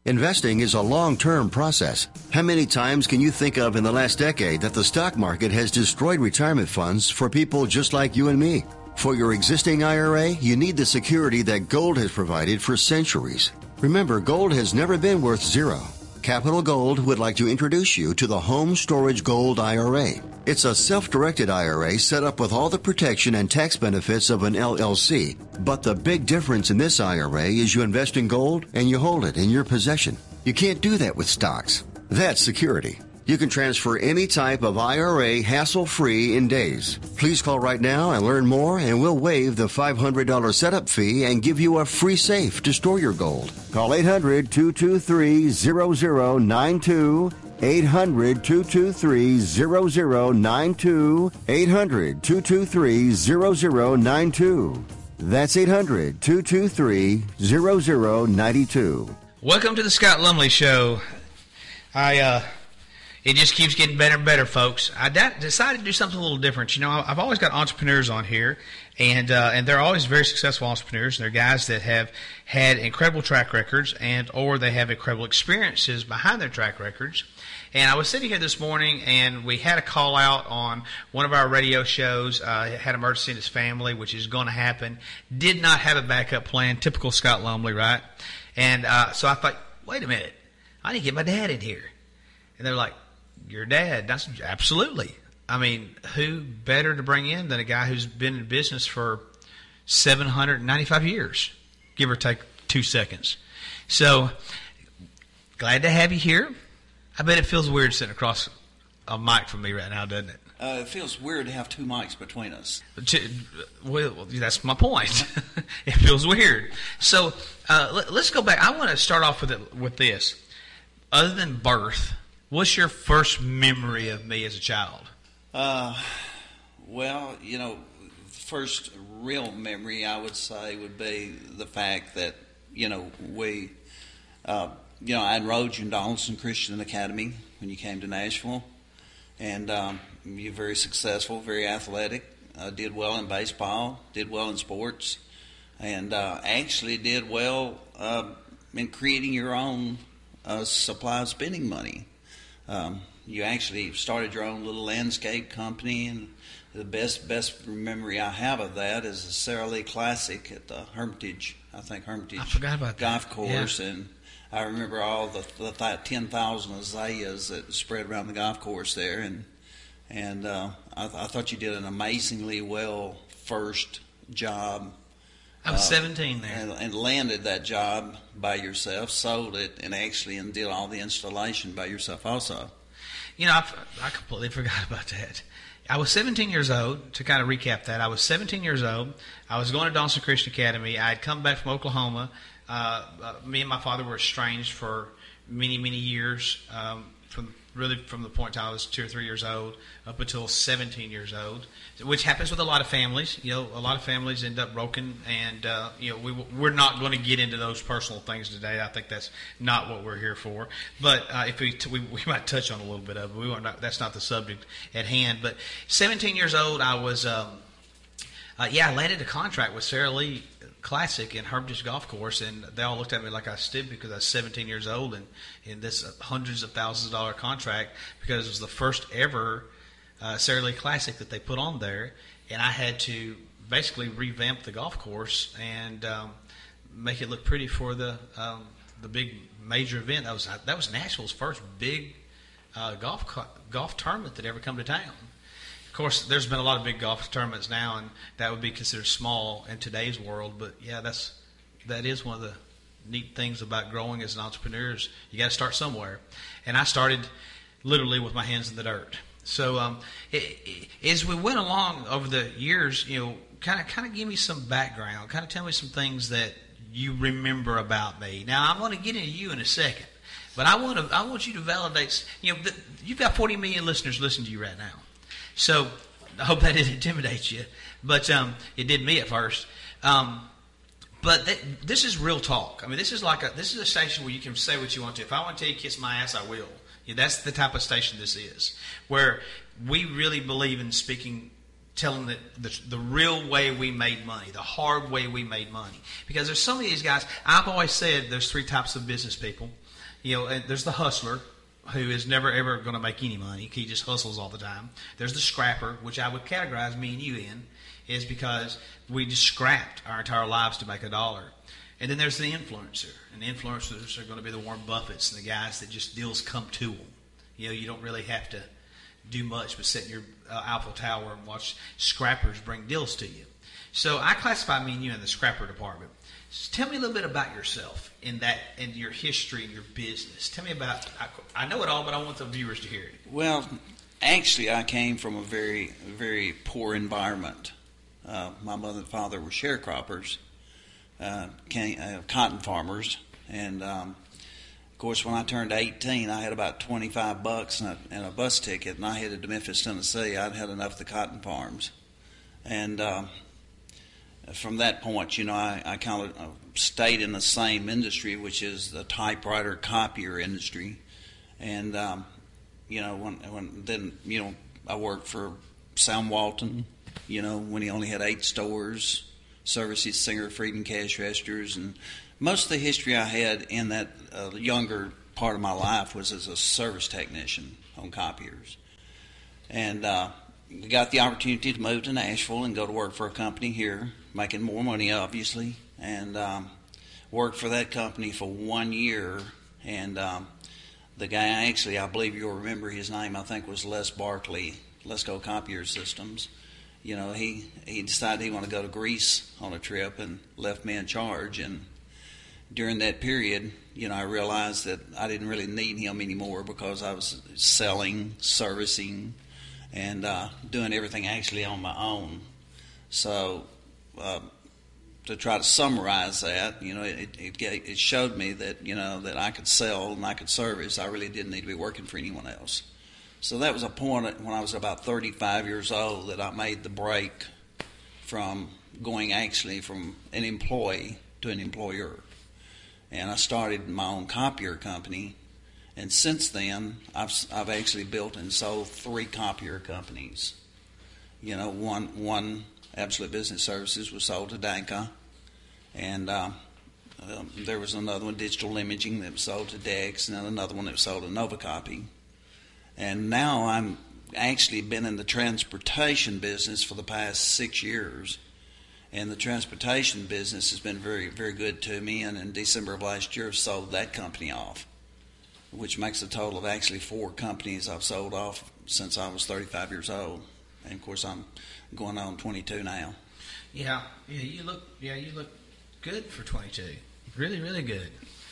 Investing is a long-term process. How many times can you think of in the last decade that the stock market has destroyed retirement funds for people just like you and me? For your existing IRA, you need the security that gold has provided for centuries. Remember, gold has never been worth zero. Capital Gold would like to introduce you to the Home Storage Gold IRA. It's a self-directed IRA set up with all the protection and tax benefits of an LLC. But the big difference in this IRA is you invest in gold and you hold it in your possession. You can't do that with stocks. That's security. You can transfer any type of IRA hassle-free in days. Please call right now and learn more, and we'll waive the $500 setup fee and give you a free safe to store your gold. Call 800-223-0092. 800-223-0092. 800-223-0092. That's 800-223-0092. Welcome to the Scott Lumley Show. It just keeps getting better and better, folks. I decided to do something a little different. You know, I've always got entrepreneurs on here, and they're always very successful entrepreneurs. They're guys that have had incredible track records or they have incredible experiences behind their track records. And I was sitting here this morning, and we had a call out on one of our radio shows. Had an emergency in his family, which is going to happen. Did not have a backup plan. Typical Scott Lumley, right? And so I thought, wait a minute. I need to get my dad in here. And they're like, your dad? That's absolutely. I mean, who better to bring in than a guy who's been in business for 795 years, give or take 2 seconds. So, glad to have you here. I bet it feels weird sitting across a mic from me right now, doesn't it? It feels weird to have two mics between us. Well, that's my point. It feels weird. So, let's go back. I want to start off with this. Other than birth, what's your first memory of me as a child? Well, you know, the first real memory I would say would be the fact that, you know, I enrolled you in Donaldson Christian Academy when you came to Nashville. And you're very successful, very athletic, did well in baseball, did well in sports, and actually did well in creating your own supply of spending money. You actually started your own little landscape company, and the best memory I have of that is the Sara Lee Classic at the Hermitage I forgot about golf course, yeah. And I remember all the 10,000 azaleas that spread around the golf course there, and I thought you did an amazingly well first job. I was 17 there. And landed that job by yourself, sold it, and did all the installation by yourself also. You know, I completely forgot about that. I was 17 years old. To kind of recap that, I was 17 years old. I was going to Donaldson Christian Academy. I had come back from Oklahoma. Me and my father were estranged for many, many years, from the point I was 2 or 3 years old up until 17 years old, which happens with a lot of families. You know, a lot of families end up broken, and we're not going to get into those personal things today. I think that's not what we're here for. But if we might touch on a little bit of it. That's not the subject at hand. But 17 years old, I was I landed a contract with Sara Lee Classic in Hermitage Golf Course, and they all looked at me like I was stupid because I was 17 years old and in this hundreds of thousands of dollar contract, because it was the first ever Sara Lee Classic that they put on there, and I had to basically revamp the golf course and make it look pretty for the big major event. That was Nashville's first big golf tournament that ever come to town. Of course, there's been a lot of big golf tournaments now, and that would be considered small in today's world. But yeah, that is one of the neat things about growing as an entrepreneur is you got to start somewhere. And I started literally with my hands in the dirt. So as we went along over the years, kind of give me some background, kind of tell me some things that you remember about me. Now I'm going to get into you in a second, but I want you to validate. You've got 40 million listeners listening to you right now. So I hope that didn't intimidate you, but it did me at first. But this is real talk. I mean, this is a station where you can say what you want to. If I want to tell you kiss my ass, I will. That's the type of station this is, where we really believe in speaking tell them that the real way we made money, the hard way we made money. Because there's some of these guys, I've always said there's three types of business people. And there's the hustler, who is never ever going to make any money. He just hustles all the time. There's the scrapper, which I would categorize me and you in, is because we just scrapped our entire lives to make $1. And then there's the influencer. And the influencers are going to be the Warren Buffetts and the guys that just deals come to them. You don't really have to do much but sit in your Eiffel Tower and watch scrappers bring deals to you. So I classify me and you in the scrapper department. So tell me a little bit about yourself in your history and your business. Tell me about, I know it all, but I want the viewers to hear it. Well, actually, I came from a very, very poor environment. My mother and father were sharecroppers, cotton farmers, and of course, when I turned 18, I had about $25 and a bus ticket, and I headed to Memphis, Tennessee. I'd had enough of the cotton farms, and from that point, I kind of stayed in the same industry, which is the typewriter copier industry. And I worked for Sam Walton, when he only had 8 stores, services Singer, Freed, and cash registers. And most of the history I had in that younger part of my life was as a service technician on copiers. And got the opportunity to move to Nashville and go to work for a company here, making more money, obviously, and worked for that company for 1 year. And the guy, actually, I believe you'll remember his name, I think was Les Barkley, Let's Go Copier Systems. He decided he wanted to go to Greece on a trip and left me in charge. And during that period, I realized that I didn't really need him anymore because I was selling, servicing, and doing everything actually on my own. So to try to summarize that, it showed me that, that I could sell and I could service. I really didn't need to be working for anyone else. So that was a point when I was about 35 years old that I made the break from going actually from an employee to an employer. And I started my own copier company. And since then, I've actually built and sold 3 copier companies. One Absolute Business Services was sold to Danka, and there was another one, Digital Imaging, that was sold to Dex, and then another one that was sold to Novacopy. And now I'm actually been in the transportation business for the past 6 years, and the transportation business has been very, very good to me. And in December of last year, I've sold that company off, which makes a total of actually 4 companies I've sold off since I was 35 years old. And of course, I'm going on 22 now. Yeah, you look good for 22. Really, really good.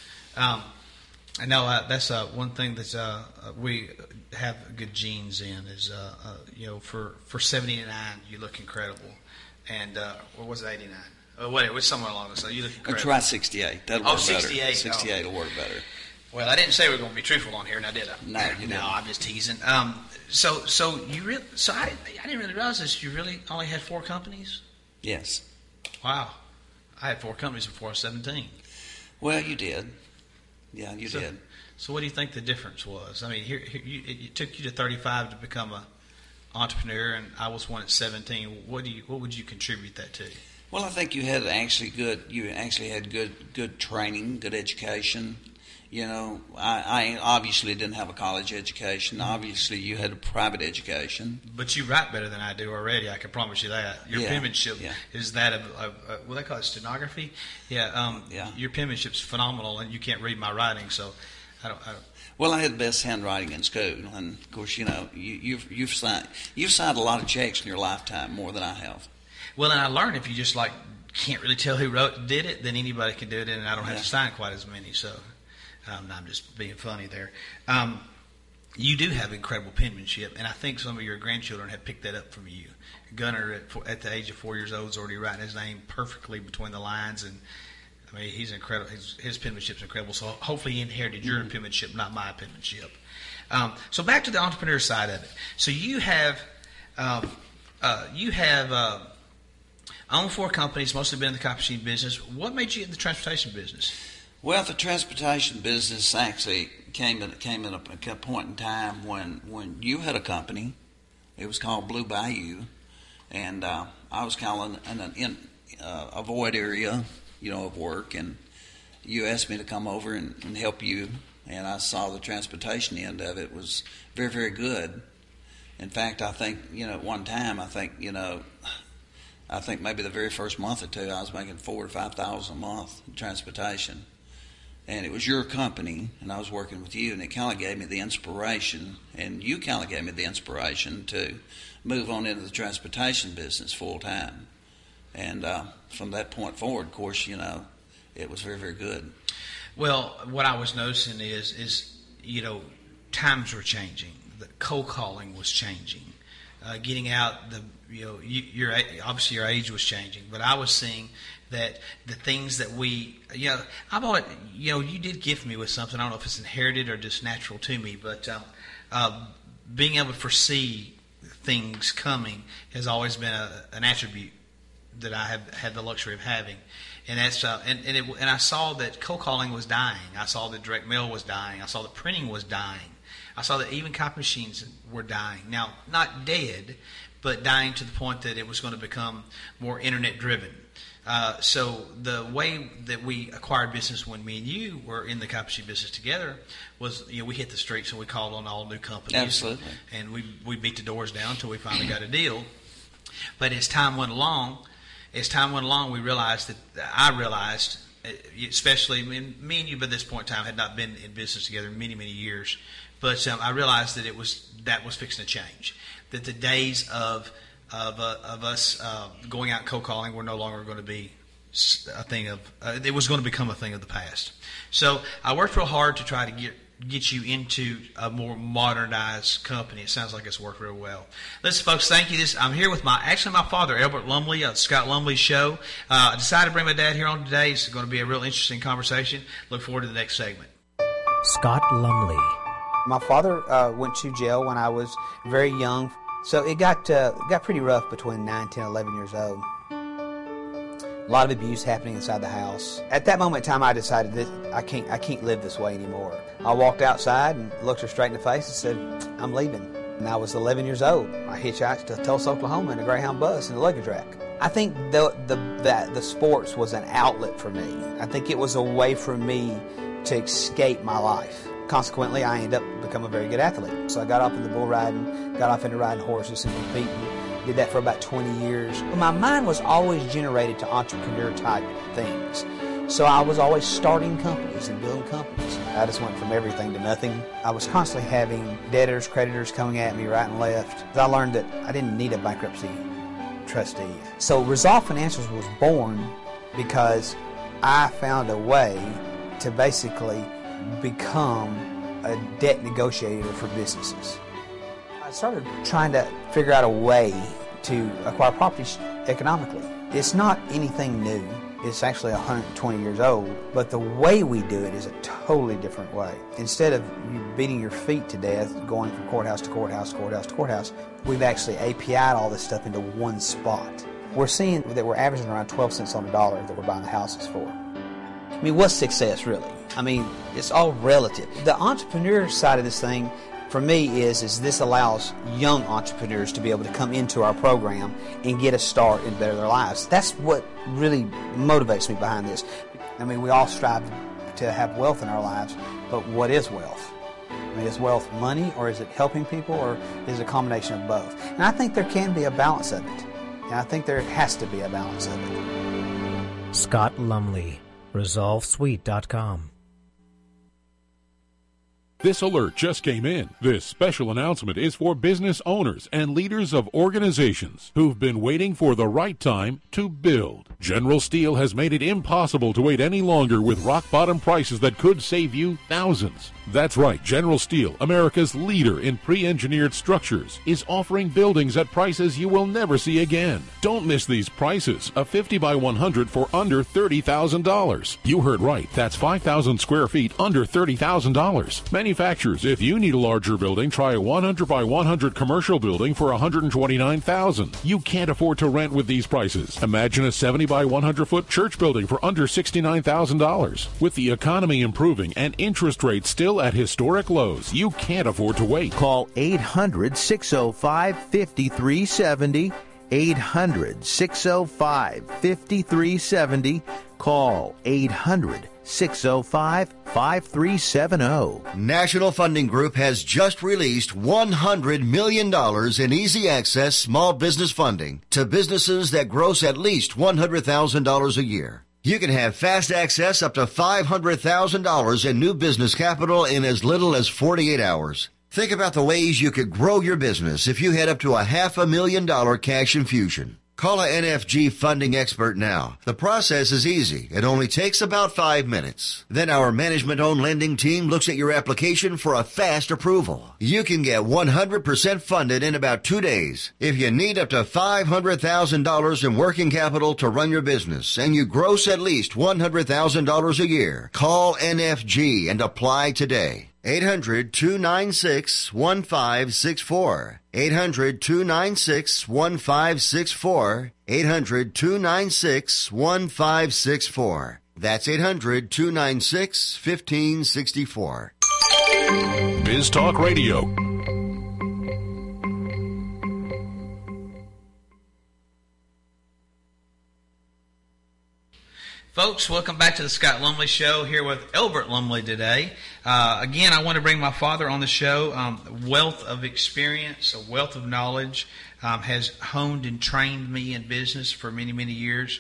I know that's one thing that we have good genes in is for 79 you look incredible, and what was it, 89? Oh wait, it was somewhere along the line. You look incredible. Try 68. That'll work 68. better. 68 will work better. Well, I didn't say we were going to be truthful on here, now did I? No, you didn't. No, I'm just teasing. So I didn't really realize this. You really only had 4 companies? Yes. Wow, I had 4 companies before I was 17. Well, you did. Yeah, you did. So what do you think the difference was? I mean, it took you to 35 to become an entrepreneur, and I was one at 17. What would you contribute that to? Well, I think you actually had good training, good education. I obviously didn't have a college education. Obviously, you had a private education. But you write better than I do already. I can promise you that. Your penmanship is that of what they call it, stenography. Yeah. Your penmanship's phenomenal, and you can't read my writing, so I don't. Well, I had the best handwriting in school, and of course, you've signed a lot of checks in your lifetime, more than I have. Well, and I learned if you just can't really tell who did it, then anybody can do it, and I don't have to sign quite as many. So. I'm just being funny there. You do have incredible penmanship, and I think some of your grandchildren have picked that up from you. Gunnar, at the age of 4 years old, is already writing his name perfectly between the lines, and I mean, he's incredible. His penmanship's incredible. So hopefully, he inherited your penmanship, not my penmanship. So back to the entrepreneur side of it. So you have owned 4 companies, mostly been in the copy machine business. What made you in the transportation business? Well, the transportation business actually came at a point in time when you had a company. It was called Blue Bayou, And I was kind of in a void area, of work, and you asked me to come over and help you, and I saw the transportation end of it was very, very good. In fact, I think, at one time, I think maybe the very first month or two, I was making $4,000 to $5,000 a month in transportation. And it was your company, and I was working with you, and it kind of gave me the inspiration, and you kind of gave me the inspiration to move on into the transportation business full time. And from that point forward, of course, it was very, very good. Well, what I was noticing is times were changing. The cold calling was changing. Getting out obviously your age was changing, but I was seeing that the things that I bought, you did gift me with something. I don't know if it's inherited or just natural to me, but being able to foresee things coming has always been an attribute that I have had the luxury of having. And that's and I saw that cold calling was dying. I saw that direct mail was dying. I saw that printing was dying. I saw that even copy machines were dying. Now, not dead, but dying to the point that it was going to become more internet driven. So the way that we acquired business when me and you were in the copy machine business together was, we hit the streets and we called on all new companies. Absolutely. And we beat the doors down until we finally got a deal. But as time went along, we realized I realized, especially me and you by this point in time had not been in business together in many, many years. But I realized that that was fixing to change. That the days of us going out cold calling were no longer going to be a thing of. It was going to become a thing of the past. So I worked real hard to try to get you into a more modernized company. It sounds like it's worked real well. Listen, folks, thank you. I'm here with my father, Albert Lumley, Scott Lumley's show. I decided to bring my dad here on today. It's going to be a real interesting conversation. Look forward to the next segment. Scott Lumley. My father went to jail when I was very young, so it got pretty rough between 9, 10, 11 years old. A lot of abuse happening inside the house. At that moment in time, I decided that I can't live this way anymore. I walked outside and looked her straight in the face and said, "I'm leaving." And I was 11 years old. I hitchhiked to Tulsa, Oklahoma in a Greyhound bus in a luggage rack. I think the sports was an outlet for me. I think it was a way for me to escape my life. Consequently, I ended up becoming a very good athlete. So I got off into bull riding, got off into riding horses and competing. Did that for about 20 years. But my mind was always generated to entrepreneur-type things. So I was always starting companies and building companies. I just went from everything to nothing. I was constantly having debtors, creditors coming at me right and left. I learned that I didn't need a bankruptcy trustee. So Resolve Financials was born because I found a way to basically become a debt negotiator for businesses. I started trying to figure out a way to acquire properties economically. It's not anything new. It's actually 120 years old, but the way we do it is a totally different way. Instead of you beating your feet to death, going from courthouse to courthouse, courthouse to courthouse, we've actually API'd all this stuff into one spot. We're seeing that we're averaging around 12 cents on the dollar that we're buying the houses for. I mean, what's success really? I mean, it's all relative. The entrepreneur side of this thing, for me, is this allows young entrepreneurs to be able to come into our program and get a start and better their lives. That's what really motivates me behind this. I mean, we all strive to have wealth in our lives, but what is wealth? I mean, is wealth money, or is it helping people, or is it a combination of both? And I think there can be a balance of it. And I think there has to be a balance of it. Scott Lumley, ResolveSuite.com. This alert just came in. This special announcement is for business owners and leaders of organizations who've been waiting for the right time to build. General Steel has made it impossible to wait any longer with rock-bottom prices that could save you thousands. That's right, General Steel, America's leader in pre-engineered structures, is offering buildings at prices you will never see again. Don't miss these prices. A 50 by 100 for under $30,000. You heard right. That's 5,000 square feet under $30,000. Manufacturers, if you need a larger building, try a 100 by 100 commercial building for $129,000. You can't afford to rent with these prices. Imagine a 70 by 100 foot church building for under $69,000. With the economy improving and interest rates still at historic lows, you can't afford to wait. Call 800-605-5370. 800-605-5370. Call 800-605-5370. National Funding Group has just released $100 million in easy access small business funding to businesses that gross at least $100,000 a year. You can have fast access up to $500,000 in new business capital in as little as 48 hours. Think about the ways you could grow your business if you had up to $500,000 cash infusion. Call a NFG funding expert now. The process is easy. It only takes about 5 minutes. Then our management-owned lending team looks at your application for a fast approval. You can get 100% funded in about 2 days. If you need up to $500,000 in working capital to run your business and you gross at least $100,000 a year, call NFG and apply today. 800-296-1564. 800-296-1564. 800-296-1564. That's 800-296-1564. Biz Talk Radio. Folks, welcome back to the Scott Lumley Show, here with Elbert Lumley today. Again, I want to bring my father on the show. Wealth of experience, a wealth of knowledge, has honed and trained me in business for many, many years.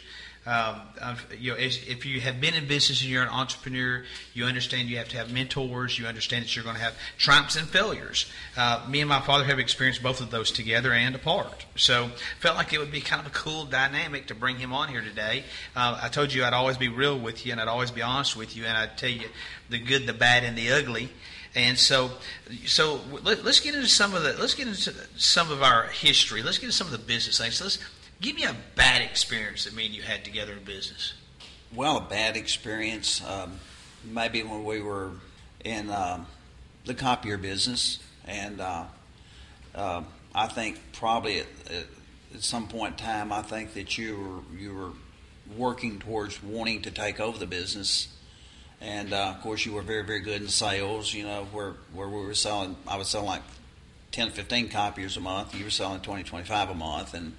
If you have been in business and you're an entrepreneur, you understand you have to have mentors. You understand that you're going to have triumphs and failures. Me and my father have experienced both of those together and apart. So felt like it would be kind of a cool dynamic to bring him on here today. I told you I'd always be real with you and I'd always be honest with you, and I'd tell you the good, the bad, and the ugly. And so let's get into some of our history. Let's get into some of the business things. So give me a bad experience that me and you had together in business. Well, a bad experience, maybe when we were in the copier business, and I think probably at some point in time, I think that you were working towards wanting to take over the business, and of course you were very, very good in sales. You know, where we were selling, I was selling like 10, 15 copiers a month. You were selling 20, 25 a month, and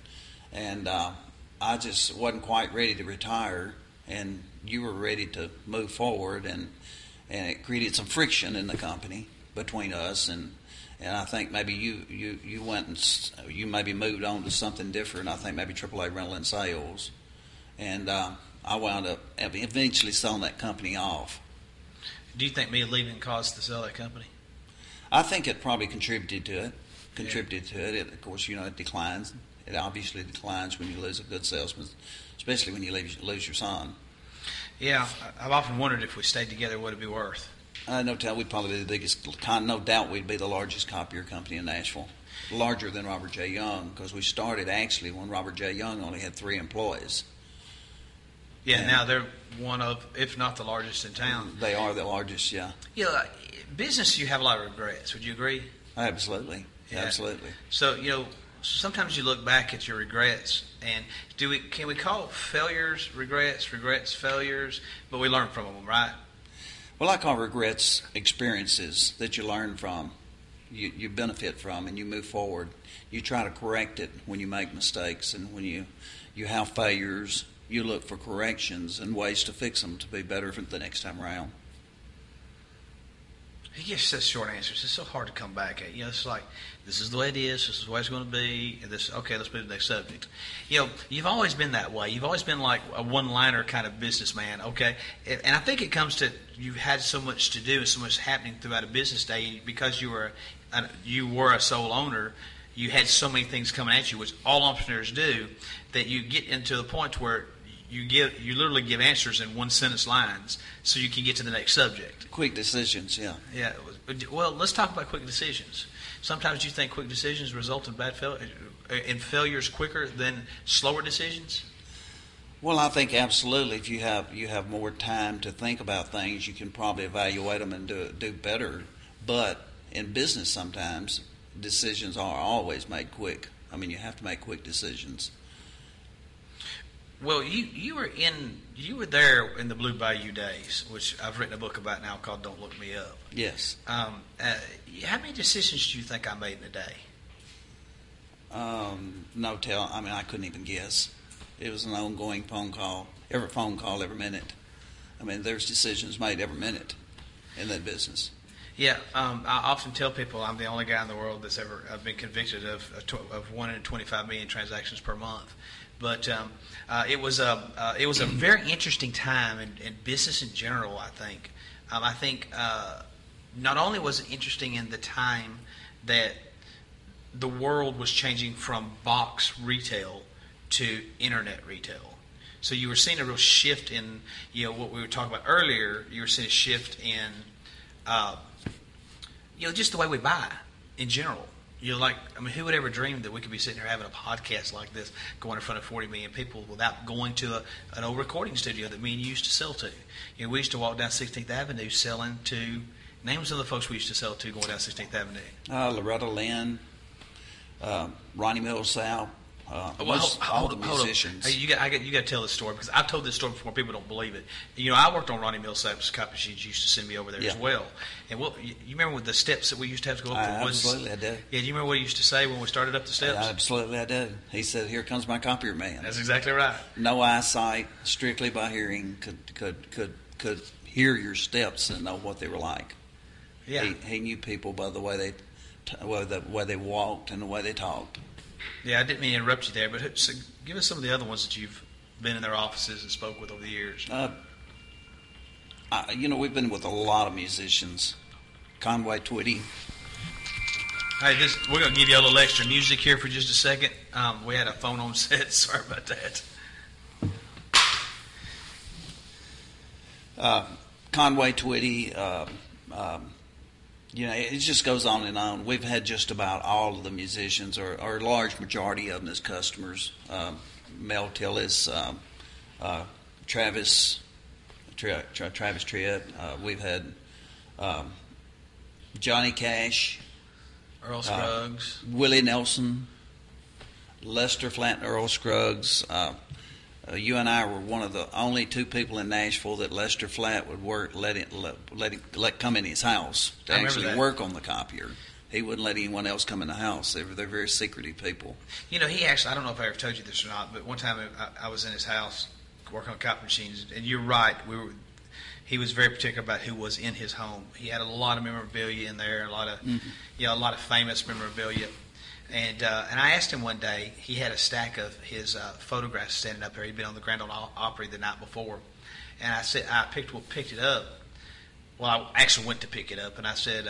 I just wasn't quite ready to retire, and you were ready to move forward, and it created some friction in the company between us, and I think maybe you went and you maybe moved on to something different. I think maybe AAA Rental and Sales, and I wound up eventually selling that company off. Do you think me leaving caused to sell that company? I think it probably contributed to it. Of course, it declines. It obviously declines when you lose a good salesman, especially when you lose your son. Yeah, I've often wondered if we stayed together, what it'd be worth. No doubt we'd probably be the biggest. No doubt we'd be the largest copier company in Nashville, larger than Robert J. Young, because we started actually when Robert J. Young only had 3 employees. Yeah, and now they're one of, if not the largest in town. They are the largest, yeah. Yeah, business, you have a lot of regrets. Would you agree? Absolutely, yeah. Absolutely. So sometimes you look back at your regrets, and can we call failures regrets, failures, but we learn from them, right? Well, I call regrets experiences that you learn from, you benefit from, and you move forward. You try to correct it when you make mistakes, and when you have failures, you look for corrections and ways to fix them to be better the next time around. He gives such short answers. It's so hard to come back at. It's like, this is the way it is. This is the way it's going to be. And okay, let's move to the next subject. You've always been that way. You've always been like a one-liner kind of businessman, okay? And I think it comes to you've had so much to do and so much happening throughout a business day because you were a sole owner. You had so many things coming at you, which all entrepreneurs do, that you get into the point where you literally give answers in one-sentence lines so you can get to the next subject. Quick decisions, yeah. Yeah. Well, let's talk about quick decisions. Sometimes you think quick decisions result in failures quicker than slower decisions? Well, I think absolutely. If you have more time to think about things, you can probably evaluate them and do better. But in business sometimes, decisions are always made quick. I mean, you have to make quick decisions. Well, you were there in the Blue Bayou days, which I've written a book about now called "Don't Look Me Up." Yes. How many decisions do you think I made in a day? No tell. I mean, I couldn't even guess. It was an ongoing phone call, every minute. I mean, there's decisions made every minute in that business. Yeah, I often tell people I'm the only guy in the world that's ever been convicted of 1 in 25 million transactions per month. But it was a very interesting time in business in general. I think. I think not only was it interesting in the time that the world was changing from box retail to internet retail. So you were seeing a real shift in, what we were talking about earlier. You were seeing a shift in, just the way we buy in general. Who would ever dream that we could be sitting here having a podcast like this going in front of 40 million people without going to an old recording studio that me and you used to sell to? We used to walk down 16th Avenue selling to, name some of the folks we used to sell to going down 16th Avenue. Loretta Lynn, Ronnie Millsap, all the musicians. Hey, you got to tell this story because I've told this story before. People don't believe it. I worked on Ronnie Millsap's copy machines. Used to send me over there as well. And you remember the steps that we used to have to go up? Absolutely, I do. Yeah, do you remember what he used to say when we started up the steps? Absolutely, I do. He said, "Here comes my copier man." That's exactly right. No eyesight, strictly by hearing, could hear your steps and know what they were like. Yeah, he knew people by the way they walked and the way they talked. Yeah, I didn't mean to interrupt you there, but give us some of the other ones that you've been in their offices and spoke with over the years. We've been with a lot of musicians. Conway Twitty. Hey, we're going to give you a little extra music here for just a second. We had a phone on set. Sorry about that. Conway Twitty. It just goes on and on. We've had just about all of the musicians, or a large majority of them, as customers. Mel Tillis, Travis Tritt. We've had Johnny Cash, Earl Scruggs, Willie Nelson, Lester Flatt, and Earl Scruggs. You and I were one of the only two people in Nashville that Lester Flatt would let come in his house to actually work on the copier. He wouldn't let anyone else come in the house. They're very secretive people. He actually, I don't know if I ever told you this or not, but one time I was in his house working on copy machines, and you're right. He was very particular about who was in his home. He had a lot of memorabilia in there, a lot of famous memorabilia. And I asked him one day, he had a stack of his photographs standing up there. He'd been on the Grand Ole Opry the night before. And I said, I picked it up. Well, I actually went to pick it up, and I said,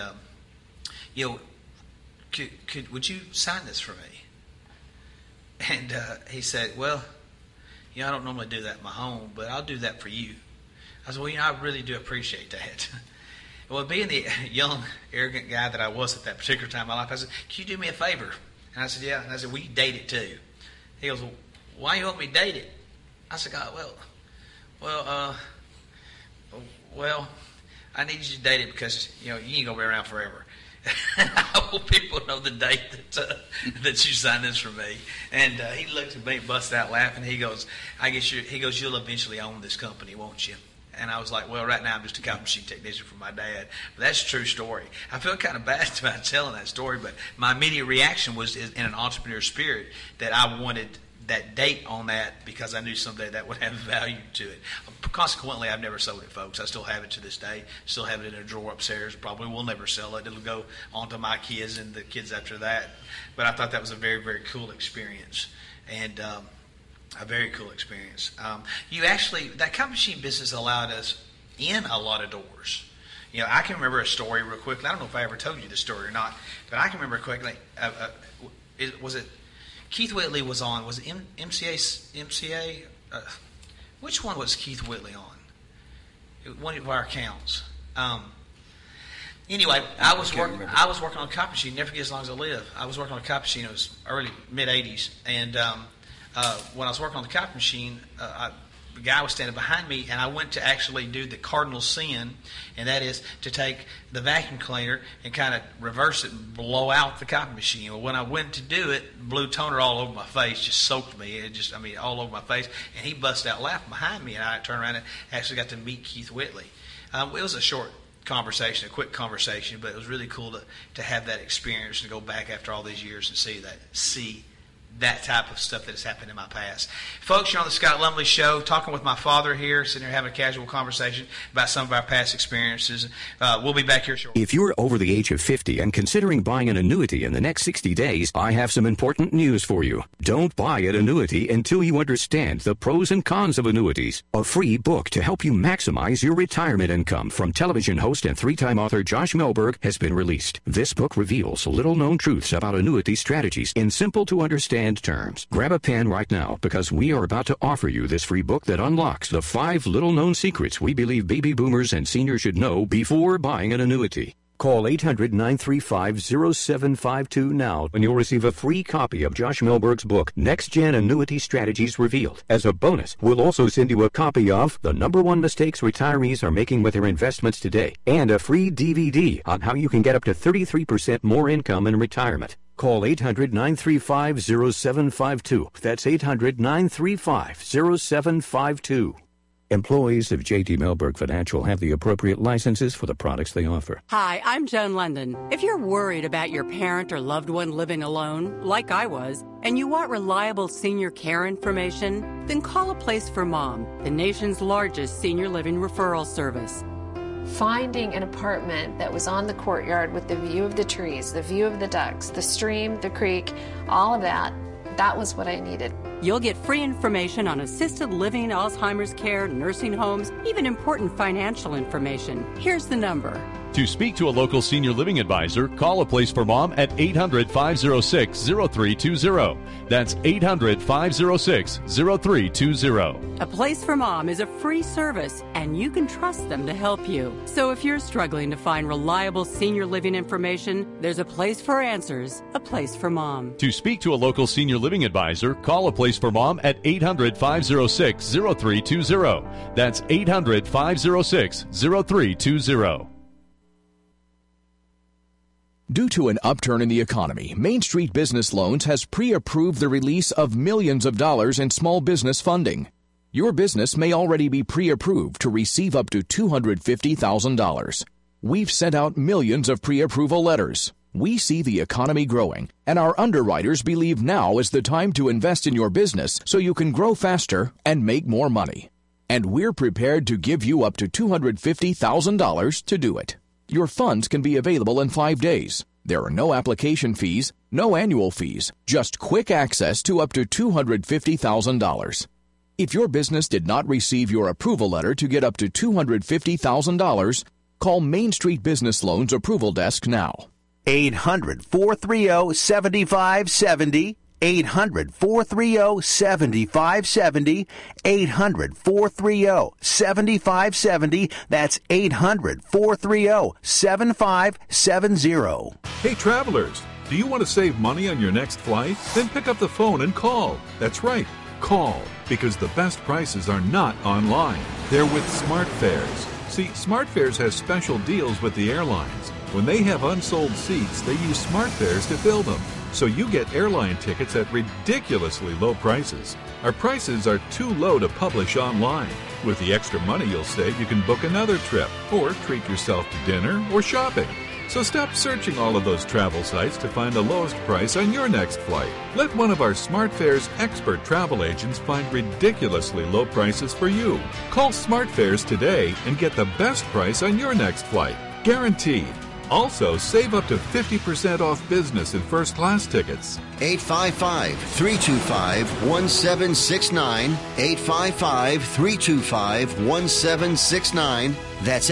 would you sign this for me? And he said, well, I don't normally do that in my home, but I'll do that for you. I said, well, I really do appreciate that. Well, being the young, arrogant guy that I was at that particular time in my life, I said, can you do me a favor? And I said, yeah. And I said, will you date it too? He goes, well, why do you want me to date it? I said, God, well, I need you to date it because, you ain't going to be around forever. I want people to know the date that you signed this for me. And he looked at me and busted out laughing. He goes, you'll eventually own this company, won't you? And I was like, well, right now I'm just a copy machine technician for my dad. But that's a true story. I feel kind of bad about telling that story, but my immediate reaction was in an entrepreneur spirit that I wanted that date on that because I knew someday that would have value to it. Consequently, I've never sold it, folks. I still have it to this day. Still have it in a drawer upstairs. Probably will never sell it. It'll go on to my kids and the kids after that. But I thought that was a very, very cool experience. And a very cool experience. That copy machine business allowed us in a lot of doors. I can remember a story real quickly. I don't know if I ever told you this story or not, but I can remember quickly. Was it Keith Whitley was on? Was it MCA? Which one was Keith Whitley on? One of our accounts. Anyway, I was working on a copy machine. Never forget as long as I live. I was working on a copy machine. It was mid '80s, and when I was working on the copy machine, the guy was standing behind me, and I went to actually do the cardinal sin, and that is to take the vacuum cleaner and kind of reverse it and blow out the copy machine. Well, when I went to do it, blue toner all over my face, just soaked me. All over my face, and he busted out laughing behind me, and I turned around and actually got to meet Keith Whitley. It was a short conversation, a quick conversation, but it was really cool to have that experience and go back after all these years and see that type of stuff that has happened in my past. Folks, you're on the Scott Lumley Show, talking with my father here, sitting here having a casual conversation about some of our past experiences. We'll be back here shortly. If you're over the age of 50 and considering buying an annuity in the next 60 days, I have some important news for you. Don't buy an annuity until you understand the pros and cons of annuities. A free book to help you maximize your retirement income from television host and three-time author Josh Melberg has been released. This book reveals little-known truths about annuity strategies in simple-to-understand terms. Grab a pen right now because we are about to offer you this free book that unlocks the 5 little-known secrets we believe baby boomers and seniors should know before buying an annuity. Call 800-935-0752 now and you'll receive a free copy of Josh Melberg's book, Next Gen Annuity Strategies Revealed. As a bonus, we'll also send you a copy of The #1 Mistakes Retirees Are Making with Their Investments Today and a free DVD on how you can get up to 33% more income in retirement. Call 800-935-0752. That's 800-935-0752. Employees of J.D. Melberg Financial have the appropriate licenses for the products they offer. Hi, I'm Joan London. If you're worried about your parent or loved one living alone, like I was, and you want reliable senior care information, then call A Place for Mom, the nation's largest senior living referral service. Finding an apartment that was on the courtyard with the view of the trees, the view of the ducks, the stream, the creek, all of that, that was what I needed. You'll get free information on assisted living, Alzheimer's care, nursing homes, even important financial information. Here's the number. To speak to a local senior living advisor, call A Place for Mom at 800-506-0320. That's 800-506-0320. A Place for Mom is a free service, and you can trust them to help you. So if you're struggling to find reliable senior living information, there's a place for answers, A Place for Mom. To speak to a local senior living advisor, call A Place for Mom at 800-506-0320. That's 800-506-0320. Due to an upturn in the economy, Main Street Business Loans has pre-approved the release of millions of dollars in small business funding. Your business may already be pre-approved to receive up to $250,000. We've sent out millions of pre-approval letters. We see the economy growing, and our underwriters believe now is the time to invest in your business so you can grow faster and make more money. And we're prepared to give you up to $250,000 to do it. Your funds can be available in 5 days. There are no application fees, no annual fees, just quick access to up to $250,000. If your business did not receive your approval letter to get up to $250,000, call Main Street Business Loans Approval Desk now. 800-430-7570. 800-430-7570. 800-430-7570. That's 800-430-7570. Hey, travelers, do you want to save money on your next flight? Then pick up the phone and call. That's right, call, because the best prices are not online. They're with SmartFares. See, SmartFares has special deals with the airlines. When they have unsold seats, they use SmartFares to fill them. So you get airline tickets at ridiculously low prices. Our prices are too low to publish online. With the extra money you'll save, you can book another trip or treat yourself to dinner or shopping. So stop searching all of those travel sites to find the lowest price on your next flight. Let one of our SmartFares expert travel agents find ridiculously low prices for you. Call SmartFares today and get the best price on your next flight. Guaranteed. Also, save up to 50% off business and first-class tickets. 855-325-1769. 855-325-1769. That's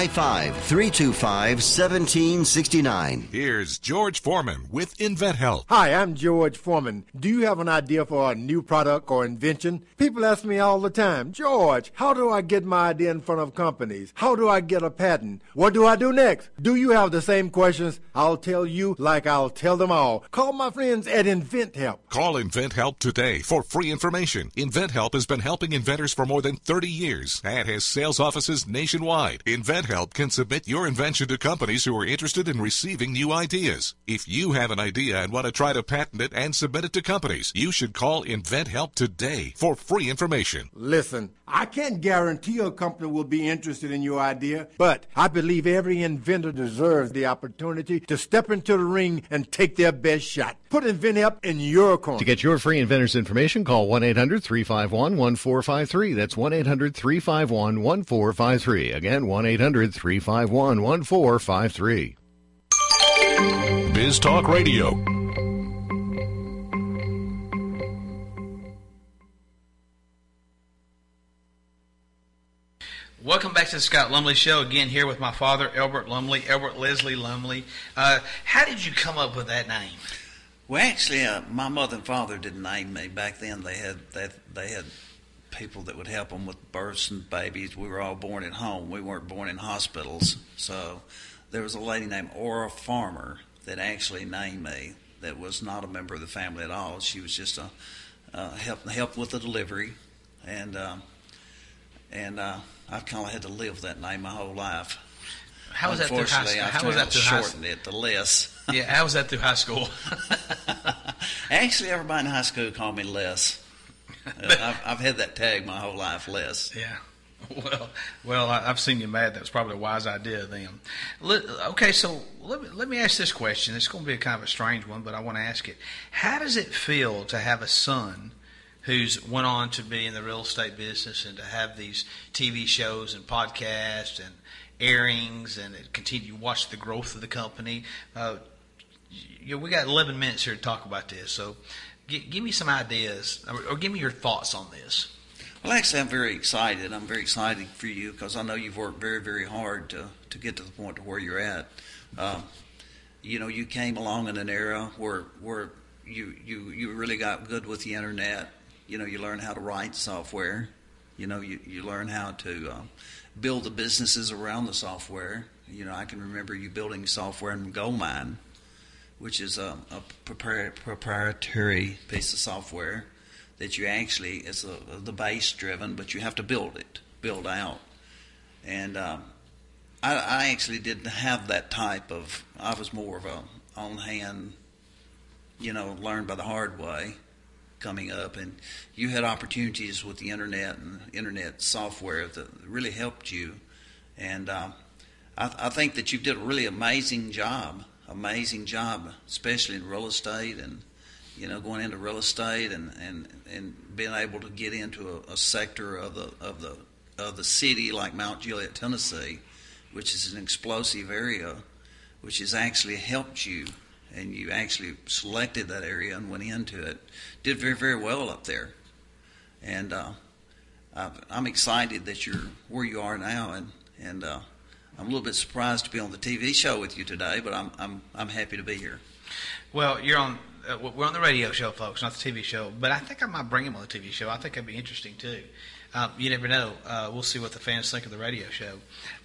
855-325-1769. Here's George Foreman with InventHelp. Hi, I'm George Foreman. Do you have an idea for a new product or invention? People ask me all the time, George, how do I get my idea in front of companies? How do I get a patent? What do I do next? Do you have the same questions? I'll tell you like I'll tell them all. Call my friends at InventHelp. Call InventHelp today for free information. InventHelp has been helping inventors for more than 30 years and has sales offices nationwide. InventHelp can submit your invention to companies who are interested in receiving new ideas. If you have an idea and want to try to patent it and submit it to companies, you should call InventHelp today for free information. Listen, I can't guarantee a company will be interested in your idea, but I believe every inventor deserves the opportunity to step into the ring and take their best shot. Put InventHelp in your corner. To get your free inventors information, call 1-800-351-1453. That's 1-800-351-1453. Again, 1-800-351-1453. Biz Talk Radio. Welcome back to the Scott Lumley Show. Again, here with my father, Elbert Lumley, Elbert Leslie Lumley. How did you come up with that name? Well, actually, my mother and father didn't name me. Back then, they had people that would help them with births and babies. We were all born at home. We weren't born in hospitals. So there was a lady named Ora Farmer that actually named me. That was not a member of the family at all. She was just help with the delivery, and I've kind of had to live that name my whole life. How was that through high school? How was that through high school? Shortened it to Les. Yeah, how was that through high school? Actually, everybody in high school called me Les. I've had that tag my whole life, Les. Yeah. Well, I've seen you mad. That was probably a wise idea then. Okay, so let me ask this question. It's going to be a kind of a strange one, but I want to ask it. How does it feel to have a son who's went on to be in the real estate business and to have these TV shows and podcasts and airings and continue to watch the growth of the company? We got 11 minutes here to talk about this, so give me some ideas or give me your thoughts on this. Well, actually, I'm very excited. I'm very excited for you because I know you've worked very, very hard to get to the point to where you're at. You came along in an era where you really got good with the internet. You learn how to write software. You learn how to build the businesses around the software. I can remember you building software in Goldmine, which is a proprietary piece of software that you actually, it's the base driven, but you have to build out. And I actually didn't have that type of, I was more of a on hand, learn by the hard way coming up, and you had opportunities with the internet and internet software that really helped you. And I think that you did a really amazing job, especially in real estate and going into real estate and being able to get into a sector of the city like Mount Juliet, Tennessee, which is an explosive area, which has actually helped you. And you actually selected that area and went into it. Did very, very well up there. And I'm excited that you're where you are now. And I'm a little bit surprised to be on the TV show with you today, but I'm happy to be here. Well, we're on the radio show, folks, not the TV show. But I think I might bring him on the TV show. I think it'd be interesting too. You never know. We'll see what the fans think of the radio show.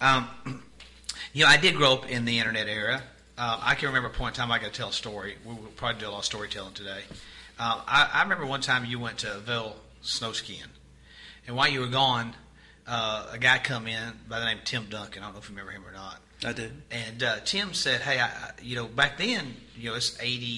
I did grow up in the internet era. I can remember a point in time I got to tell a story. We'll probably do a lot of storytelling today. I remember one time you went to Vail snow skiing. And while you were gone, a guy come in by the name of Tim Duncan. I don't know if you remember him or not. I do. And Tim said, hey, back then, it's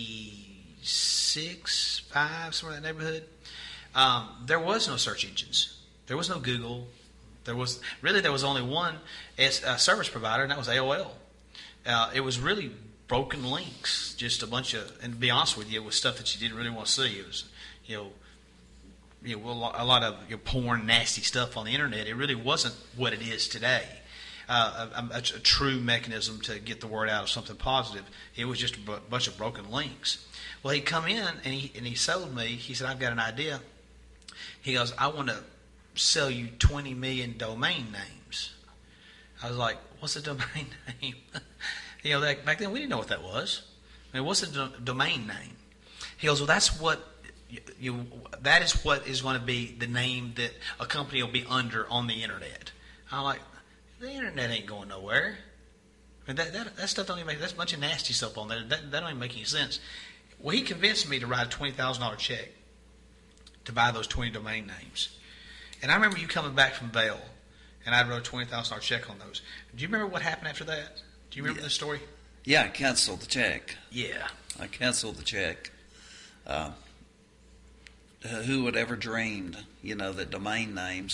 86, 5, somewhere in that neighborhood. There was no search engines. There was no Google. There was only one service provider, and that was AOL. It was really broken links, just a bunch of, and to be honest with you, it was stuff that you didn't really want to see. It was, a lot of porn, nasty stuff on the internet. It really wasn't what it is today. A true mechanism to get the word out of something positive. It was just a bunch of broken links. Well, he'd come in and he sold me. He said, I've got an idea. He goes, I want to sell you 20 million domain names. I was like, what's a domain name? Back then we didn't know what that was. I mean, what's a domain name? He goes, well, that's what that is what is going to be the name that a company will be under on the internet. I'm like, the internet ain't going nowhere. I mean, that stuff don't even make, that's a bunch of nasty stuff on there. That don't even make any sense. Well, he convinced me to write a $20,000 check to buy those 20 domain names. And I remember you coming back from Vail, and I wrote a $20,000 check on those. Do you remember what happened after that? Do you remember the story? Yeah, I canceled the check. Yeah. I canceled the check. Who would ever dreamed, that domain names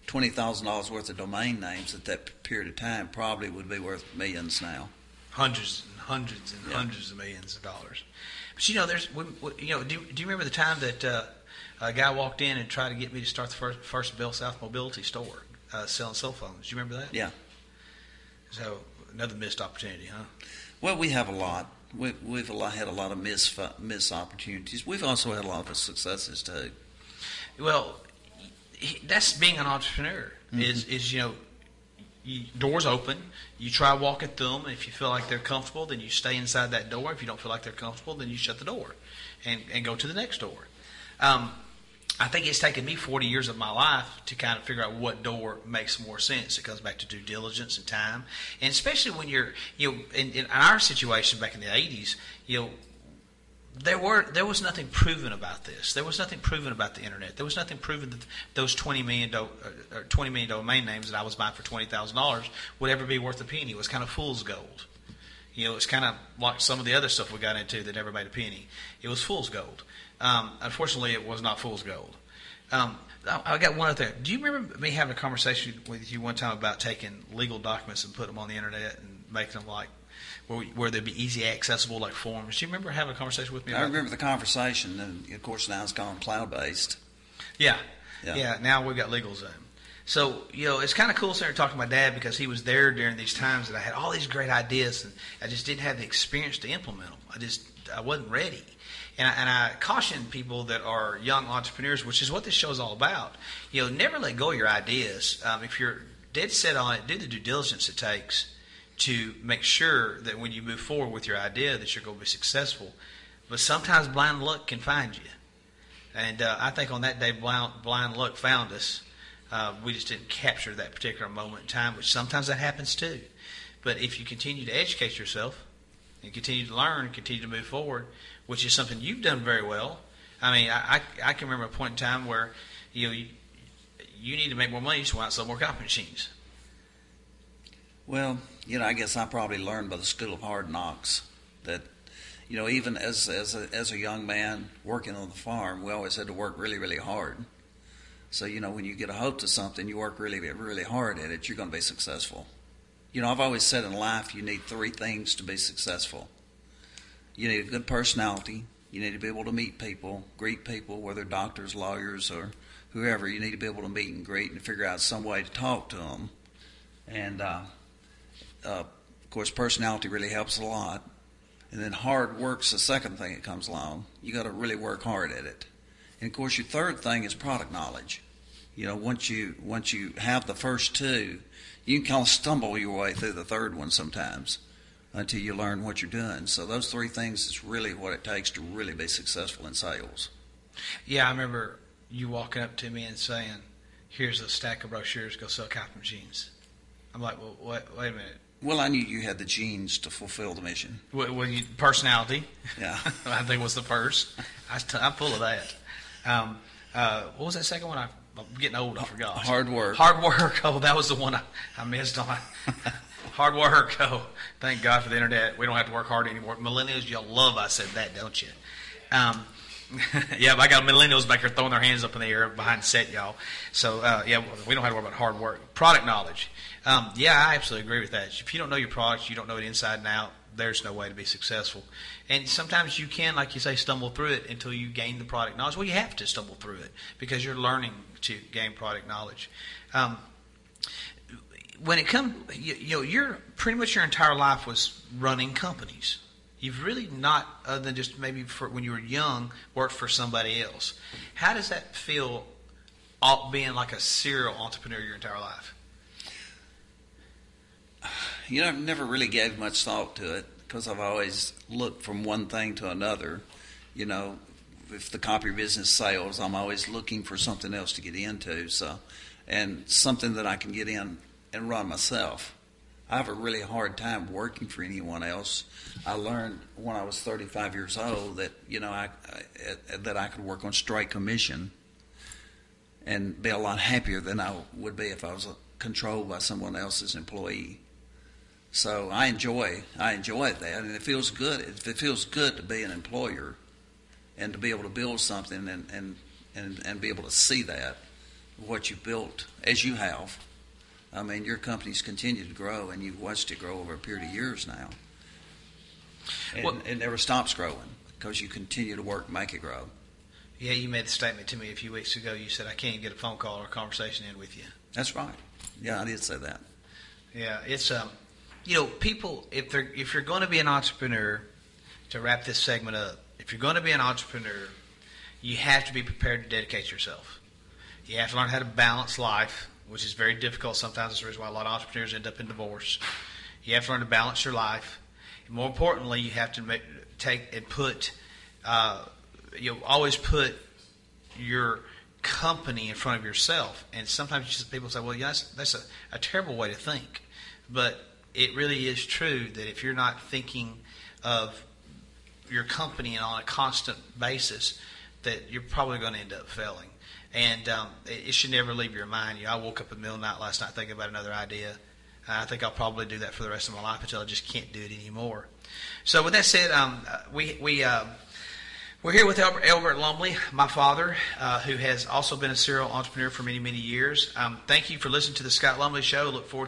$20,000 worth of domain names at that period of time probably would be worth millions now. Hundreds and hundreds and hundreds of millions of dollars. But do you remember the time that a guy walked in and tried to get me to start the first Bell South Mobility store selling cell phones? Do you remember that? Yeah. So another missed opportunity, huh? Well, we have a lot. We've had a lot of missed opportunities. We've also had a lot of successes too. Well, that's being an entrepreneur. Mm-hmm. Doors open. You try walking through them, and if you feel like they're comfortable, then you stay inside that door. If you don't feel like they're comfortable, then you shut the door and go to the next door. I think it's taken me 40 years of my life to kind of figure out what door makes more sense. It comes back to due diligence and time, and especially when you're, in our situation back in the 80s, there was nothing proven about this. There was nothing proven about the internet. There was nothing proven that those 20 million domain names that I was buying for $20,000 would ever be worth a penny. It was kind of fool's gold. It's kind of like some of the other stuff we got into that never made a penny. It was fool's gold. Unfortunately, it was not fool's gold. I got one other thing. Do you remember me having a conversation with you one time about taking legal documents and putting them on the internet and making them like where they'd be easy accessible like forms? Do you remember having a conversation with me about that? I remember the conversation, and of course now it's gone cloud-based. Yeah. Now we've got LegalZoom. So, it's kind of cool sitting here talking to my dad because he was there during these times that I had all these great ideas and I just didn't have the experience to implement them. I wasn't ready. And I caution people that are young entrepreneurs, which is what this show is all about. Never let go of your ideas. If you're dead set on it, do the due diligence it takes to make sure that when you move forward with your idea that you're going to be successful. But sometimes blind luck can find you. And I think on that day blind luck found us. We just didn't capture that particular moment in time, which sometimes that happens too. But if you continue to educate yourself and continue to learn and continue to move forward, which is something you've done very well. I mean, I can remember a point in time where you need to make more money, you just went out and sell more copy machines. Well, I guess I probably learned by the school of hard knocks that, even as a young man working on the farm, we always had to work really, really hard. So, when you get a hold to something, you work really, really hard at it, you're going to be successful. I've always said in life you need three things to be successful. You need a good personality. You need to be able to meet people, greet people, whether doctors, lawyers, or whoever. You need to be able to meet and greet and figure out some way to talk to them. And, of course, personality really helps a lot. And then hard work's the second thing that comes along. You got to really work hard at it. And, of course, your third thing is product knowledge. Once you have the first two, you can kind of stumble your way through the third one sometimes until you learn what you're doing. So those three things is really what it takes to really be successful in sales. Yeah, I remember you walking up to me and saying, here's a stack of brochures, go sell copy machines. I'm like, well, wait a minute. Well, I knew you had the genes to fulfill the mission. Well, personality. Yeah. I think was the first. I'm full of that. What was that second one? I'm getting old, I forgot. Hard work. Hard work. Oh, that was the one I missed on. Hard work. Oh, thank God for the internet. We don't have to work hard anymore. Millennials, y'all love I said that, don't you? Yeah, I got millennials back here throwing their hands up in the air behind the set, y'all. So, we don't have to worry about hard work. Product knowledge. Yeah, I absolutely agree with that. If you don't know your products, you don't know it inside and out, there's no way to be successful. And sometimes you can, like you say, stumble through it until you gain the product knowledge. Well, you have to stumble through it because you're learning to gain product knowledge. When it comes, you're pretty much your entire life was running companies. You've really not, other than just maybe when you were young, worked for somebody else. How does that feel, being like a serial entrepreneur your entire life? I've never really gave much thought to it because I've always looked from one thing to another. If the copy business sales, I'm always looking for something else to get into. And something that I can get in and run myself. I have a really hard time working for anyone else. I learned when I was 35 years old that that I could work on straight commission and be a lot happier than I would be if I was controlled by someone else's employee. So I enjoy that, and it feels good. It feels good to be an employer and to be able to build something and be able to see that. what you built, as you have. I mean, your company's continued to grow, and you've watched it grow over a period of years now. And it never stops growing because you continue to work and make it grow. Yeah, you made the statement to me a few weeks ago. You said, I can't get a phone call or a conversation in with you. That's right. Yeah, I did say that. Yeah, it's, people, if you're going to be an entrepreneur, to wrap this segment up, if you're going to be an entrepreneur, you have to be prepared to dedicate yourself. You have to learn how to balance life, which is very difficult. Sometimes that's the reason why a lot of entrepreneurs end up in divorce. You have to learn to balance your life. And more importantly, you have to always put your company in front of yourself. And sometimes people say, well, yes, that's a terrible way to think. But it really is true that if you're not thinking of your company on a constant basis, that you're probably going to end up failing. And it should never leave your mind. I woke up in the middle of the night last night thinking about another idea. I think I'll probably do that for the rest of my life until I just can't do it anymore. So with that said, we're here with Albert Lumley, my father, who has also been a serial entrepreneur for many, many years. Thank you for listening to the Scott Lumley Show. Look forward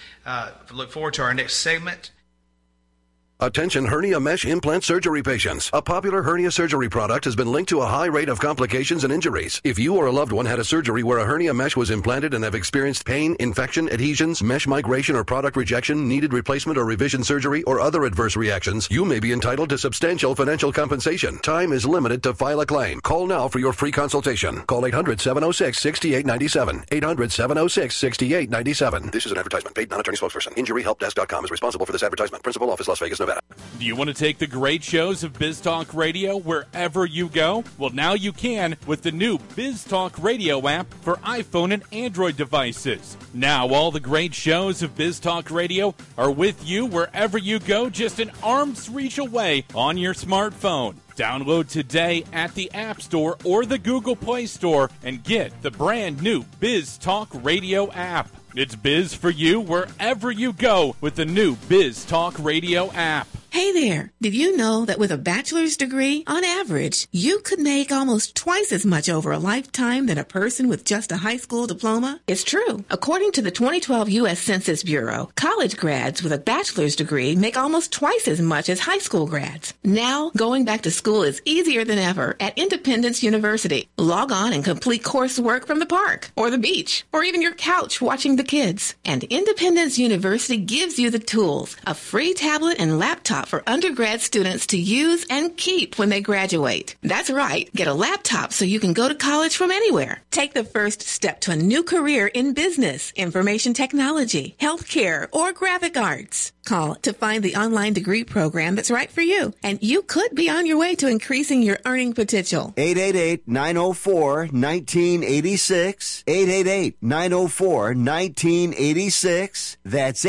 to our next segment. Attention hernia mesh implant surgery patients. A popular hernia surgery product has been linked to a high rate of complications and injuries. If you or a loved one had a surgery where a hernia mesh was implanted and have experienced pain, infection, adhesions, mesh migration or product rejection, needed replacement or revision surgery, or other adverse reactions, you may be entitled to substantial financial compensation. Time is limited to file a claim. Call now for your free consultation. Call 800-706-6897. 800-706-6897. This is an advertisement. Paid non-attorney spokesperson. InjuryHelpDesk.com is responsible for this advertisement. Principal office, Las Vegas, Nevada. Do you want to take the great shows of BizTalk Radio wherever you go? Well, now you can with the new BizTalk Radio app for iPhone and Android devices. Now all the great shows of BizTalk Radio are with you wherever you go, just an arm's reach away on your smartphone. Download today at the App Store or the Google Play Store and get the brand new BizTalk Radio app. It's biz for you wherever you go with the new BizTalk Radio app. Hey there! Did you know that with a bachelor's degree, on average, you could make almost twice as much over a lifetime than a person with just a high school diploma? It's true. According to the 2012 U.S. Census Bureau, college grads with a bachelor's degree make almost twice as much as high school grads. Now, going back to school is easier than ever at Independence University. Log on and complete coursework from the park, or the beach, or even your couch watching the kids. And Independence University gives you the tools, a free tablet and laptop for undergrad students to use and keep when they graduate. That's right. Get a laptop so you can go to college from anywhere. Take the first step to a new career in business, information technology, healthcare, or graphic arts. Call to find the online degree program that's right for you, and you could be on your way to increasing your earning potential. 888-904-1986. 888-904-1986. That's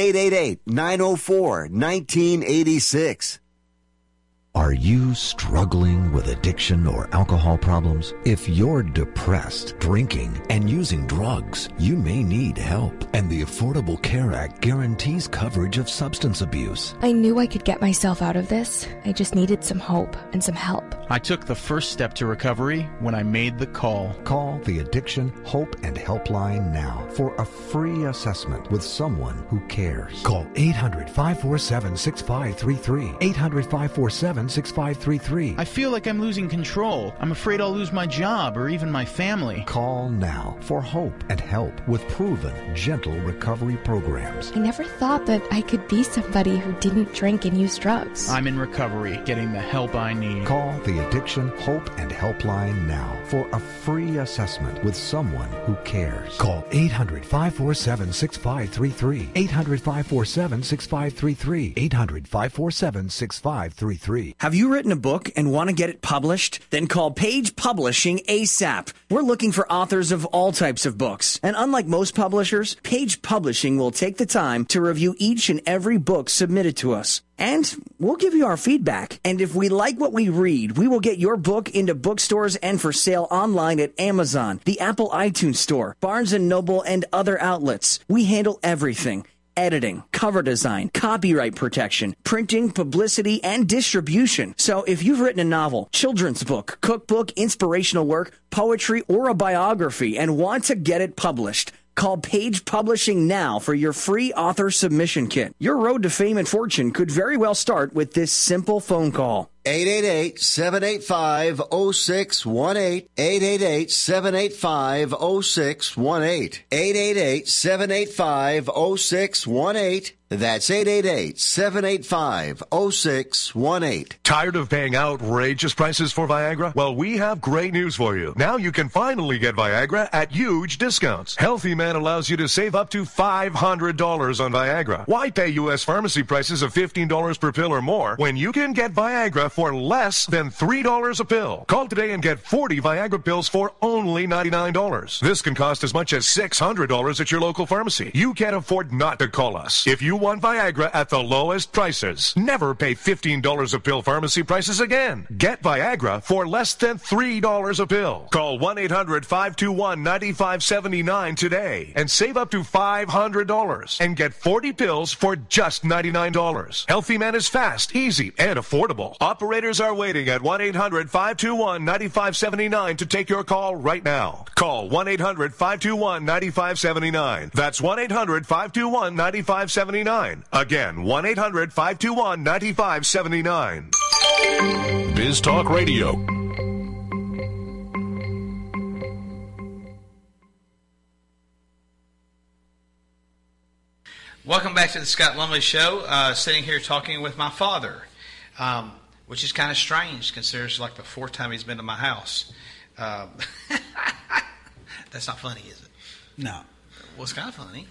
888-904-1986. Are you struggling with addiction or alcohol problems? If you're depressed, drinking, and using drugs, you may need help. And the Affordable Care Act guarantees coverage of substance abuse. I knew I could get myself out of this. I just needed some hope and some help. I took the first step to recovery when I made the call. Call the Addiction Hope and Helpline now for a free assessment with someone who cares. Call 800-547-6533. 800-547-6533. I feel like I'm losing control. I'm afraid I'll lose my job or even my family. Call now for hope and help with proven, gentle recovery programs. I never thought that I could be somebody who didn't drink and use drugs. I'm in recovery, getting the help I need. Call the Addiction Hope and Helpline now for a free assessment with someone who cares. Call 800-547-6533. 800-547-6533. 800-547-6533. Have you written a book and want to get it published? Then call Page Publishing ASAP. We're looking for authors of all types of books. And unlike most publishers, Page Publishing will take the time to review each and every book submitted to us. And we'll give you our feedback. And if we like what we read, we will get your book into bookstores and for sale online at Amazon, the Apple iTunes Store, Barnes & Noble, and other outlets. We handle everything. editing, cover design, copyright protection, printing, publicity, and distribution. So if you've written a novel, children's book, cookbook, inspirational work, poetry, or a biography and want to get it published, call Page Publishing now for your free author submission kit. Your road to fame and fortune could very well start with this simple phone call. 888-785-0618. 888-785-0618. 888-785-0618. That's 888-785-0618. Tired of paying outrageous prices for Viagra? Well, we have great news for you. Now you can finally get Viagra at huge discounts. Healthy Man allows you to save up to $500 on Viagra. Why pay U.S. pharmacy prices of $15 per pill or more when you can get Viagra for less than $3 a pill? Call today and get 40 Viagra pills for only $99. This can cost as much as $600 at your local pharmacy. You can't afford not to call us. If you want Viagra at the lowest prices, never pay $15 a pill pharmacy prices again. Get Viagra for less than $3 a pill. Call 1-800-521-9579 today and save up to $500 and get 40 pills for just $99. Healthy Man is fast, easy, and affordable. Operators are waiting at 1-800-521-9579 to take your call right now. Call 1-800-521-9579. That's 1-800-521-9579. Again, 1-800-521-9579. Biz Talk Radio. Welcome back to the Scott Lumley Show. Sitting here talking with my father, which is kind of strange considering it's like the fourth time he's been to my house. That's not funny, is it? No. Well, it's kind of funny.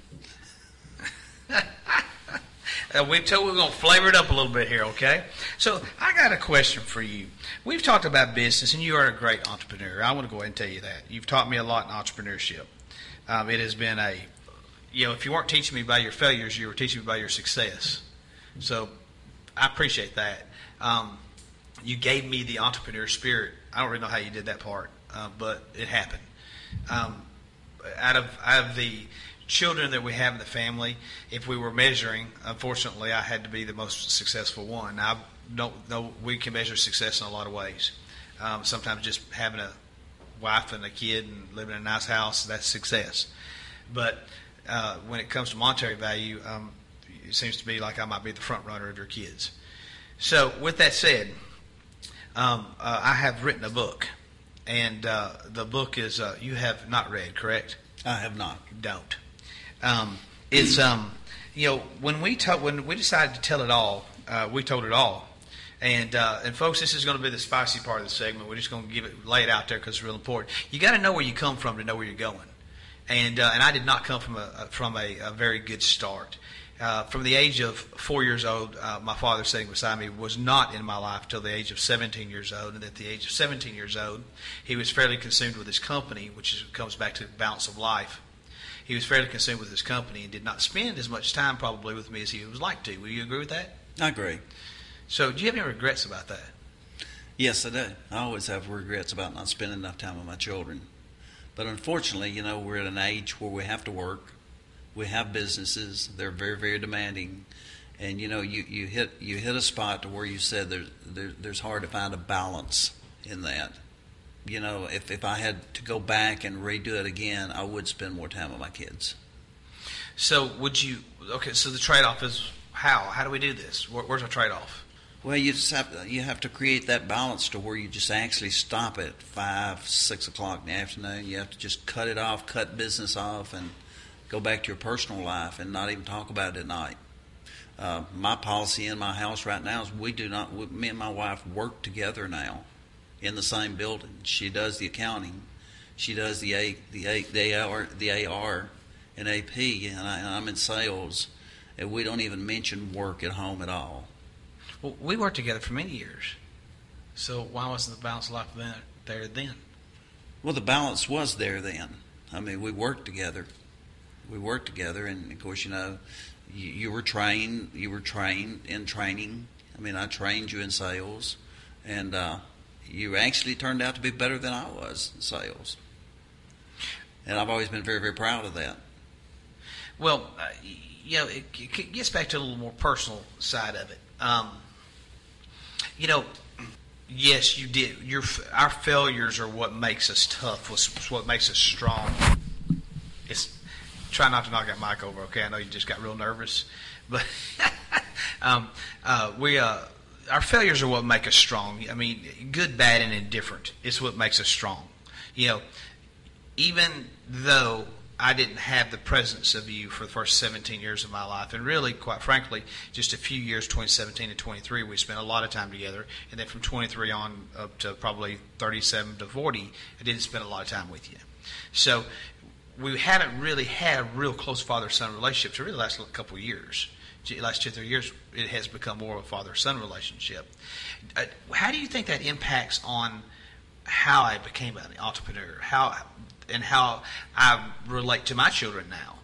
We're going to flavor it up a little bit here, okay? So I got a question for you. We've talked about business, and you are a great entrepreneur. I want to go ahead and tell you that. You've taught me a lot in entrepreneurship. It has been if you weren't teaching me about your failures, you were teaching me about your success. So I appreciate that. You gave me the entrepreneur spirit. I don't really know how you did that part, but it happened. Out of the children that we have in the family, if we were measuring, unfortunately, I had to be the most successful one. I don't know, we can measure success in a lot of ways. Sometimes just having a wife and a kid and living in a nice house, that's success. But when it comes to monetary value, it seems to me like I might be the front runner of your kids. So with that said, I have written a book, and the book is you have not read, correct? I have not. Don't. It's when we decided to tell it all, we told it all, and folks, this is going to be the spicy part of the segment. We're just going to lay it out there because it's real important. You got to know where you come from to know where you're going, and I did not come from a very good start. From the age of 4 years old, my father sitting beside me was not in my life till the age of 17 years old, and at the age of 17 years old, he was fairly consumed with his company, which comes back to the balance of life. He was fairly consumed with his company and did not spend as much time probably with me as he would like to. Will you agree with that? I agree. So do you have any regrets about that? Yes, I do. I always have regrets about not spending enough time with my children. But unfortunately, we're at an age where we have to work. We have businesses. They're very, very demanding. And, you hit a spot to where you said there's hard to find a balance in that. If I had to go back and redo it again, I would spend more time with my kids. So so the trade-off is how? How do we do this? Where's our trade-off? Well, you have to create that balance to where you just actually stop at 5, 6 o'clock in the afternoon. You have to just cut it off, cut business off, and go back to your personal life and not even talk about it at night. My policy in my house right now is me and my wife work together now in the same building. She does the accounting, she does the AR and AP, and I'm in sales, and we don't even mention work at home at all. Well, we worked together for many years, so why wasn't the balance of life there then? Well, the balance was there then. We worked together. And of course, you were trained in training. I trained you in sales, and you actually turned out to be better than I was in sales. And I've always been very, very proud of that. Well, it gets back to a little more personal side of it. Yes, you did. Our failures are what makes us tough. Was what makes us strong. Try not to knock that mic over, okay? I know you just got real nervous, but our failures are what make us strong. I mean, good, bad, and indifferent is what makes us strong. Even though I didn't have the presence of you for the first 17 years of my life, and really, quite frankly, just a few years, 2017 and 23, we spent a lot of time together, and then from 23 on up to probably 37 to 40, I didn't spend a lot of time with you. So we haven't really had a real close father-son relationship for really the last couple of years. The last 2 or 3 years, it has become more of a father-son relationship. How do you think that impacts on how I became an entrepreneur, how I relate to my children now,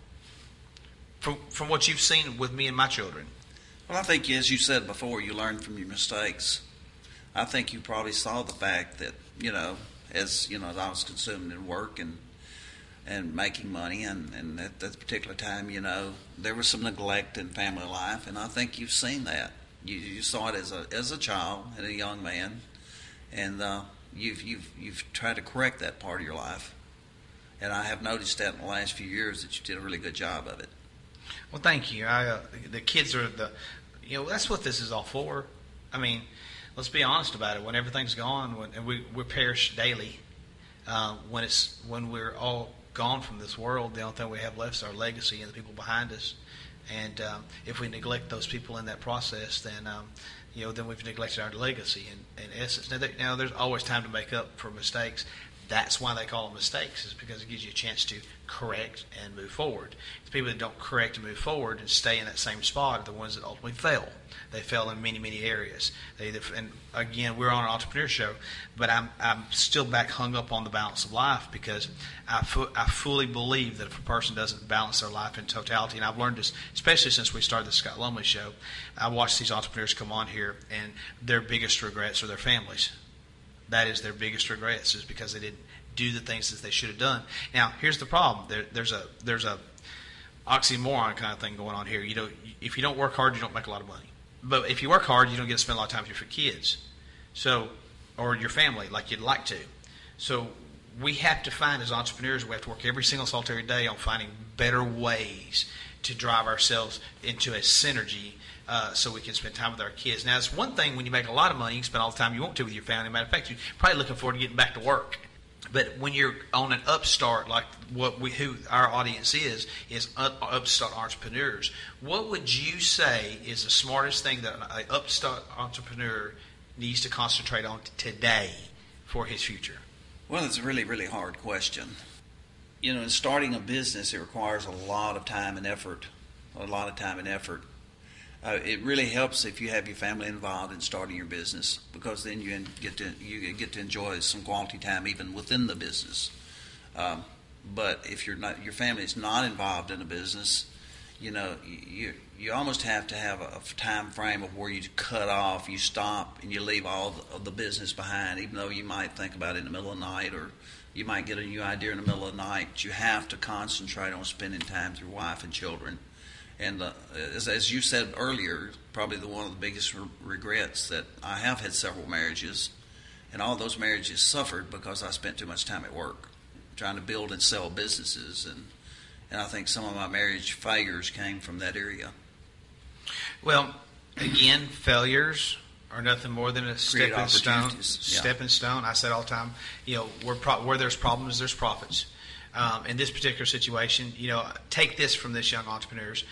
from what you've seen with me and my children? Well, I think, as you said before, you learn from your mistakes. I think you probably saw the fact that, as I was consuming in work and making money, and at that particular time, there was some neglect in family life, and I think you've seen that. You saw it as a child and a young man, and you've tried to correct that part of your life. And I have noticed that in the last few years that you did a really good job of it. Well, thank you. The kids are that's what this is all for. I mean, let's be honest about it. When everything's gone, and we perish daily, when we're all gone from this world, the only thing we have left is our legacy and the people behind us. And if we neglect those people in that process, then then we've neglected our legacy in essence. Now, there's always time to make up for mistakes. That's why they call them mistakes, is because it gives you a chance to correct and move forward. The people that don't correct and move forward and stay in that same spot are the ones that ultimately fail. They fail in many, many areas. And again, we're on an entrepreneur show, but I'm still back hung up on the balance of life, because I fully believe that if a person doesn't balance their life in totality, and I've learned this, especially since we started the Scott Lumley show, I watch these entrepreneurs come on here, and their biggest regrets are their families. That is their biggest regrets, is because they didn't do the things that they should have done. Now, here's the problem. There's a oxymoron kind of thing going on here. If you don't work hard, you don't make a lot of money. But if you work hard, you don't get to spend a lot of time with your kids, or your family like you'd like to. So we have to find, as entrepreneurs, we have to work every single solitary day on finding better ways to drive ourselves into a synergy, so we can spend time with our kids. Now, it's one thing when you make a lot of money, you can spend all the time you want to with your family. Matter of fact, you're probably looking forward to getting back to work. But when you're on an upstart, like who our audience is upstart entrepreneurs, what would you say is the smartest thing that an upstart entrepreneur needs to concentrate on today for his future? Well, it's a really, really hard question. In starting a business, it requires a lot of time and effort. It really helps if you have your family involved in starting your business, because then you get to enjoy some quality time even within the business. But if your family is not involved in a business, you almost have to have a time frame of where you cut off, you stop, and you leave all of the business behind. Even though you might think about it in the middle of the night, or you might get a new idea in the middle of the night, you have to concentrate on spending time with your wife and children. And as you said earlier, probably one of the biggest regrets that I have had several marriages, and all those marriages suffered because I spent too much time at work trying to build and sell businesses, and I think some of my marriage failures came from that area. Well, again, failures are nothing more than a stepping stone. Stepping stone. I said all the time, where there's problems, there's profits. In this particular situation, take this from this young entrepreneurs.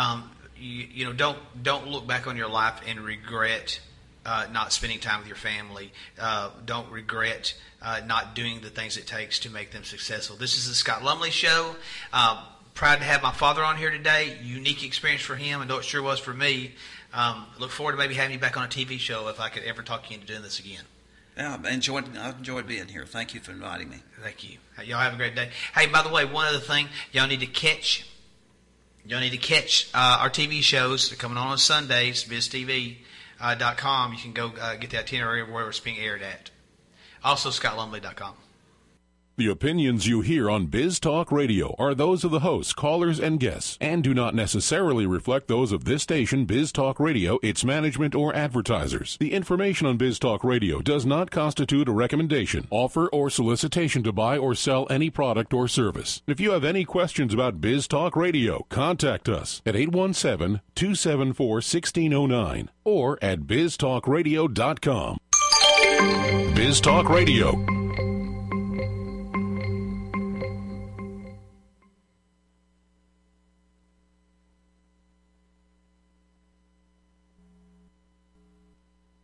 Don't look back on your life and regret not spending time with your family. Don't regret not doing the things it takes to make them successful. This is the Scott Lumley Show. Proud to have my father on here today. Unique experience for him. I know it sure was for me. Look forward to maybe having you back on a TV show if I could ever talk you into doing this again. Yeah, I've enjoyed being here. Thank you for inviting me. Thank you. Y'all have a great day. Hey, by the way, one other thing, y'all need to catch our TV shows. They're coming on Sundays, BizTV.com. You can go get the itinerary of where it's being aired at. Also, ScottLumley.com. The opinions you hear on Biz Talk Radio are those of the hosts, callers, and guests, and do not necessarily reflect those of this station, Biz Talk Radio, its management, or advertisers. The information on Biz Talk Radio does not constitute a recommendation, offer, or solicitation to buy or sell any product or service. If you have any questions about Biz Talk Radio, contact us at 817-274-1609 or at biztalkradio.com. Biz Talk Radio.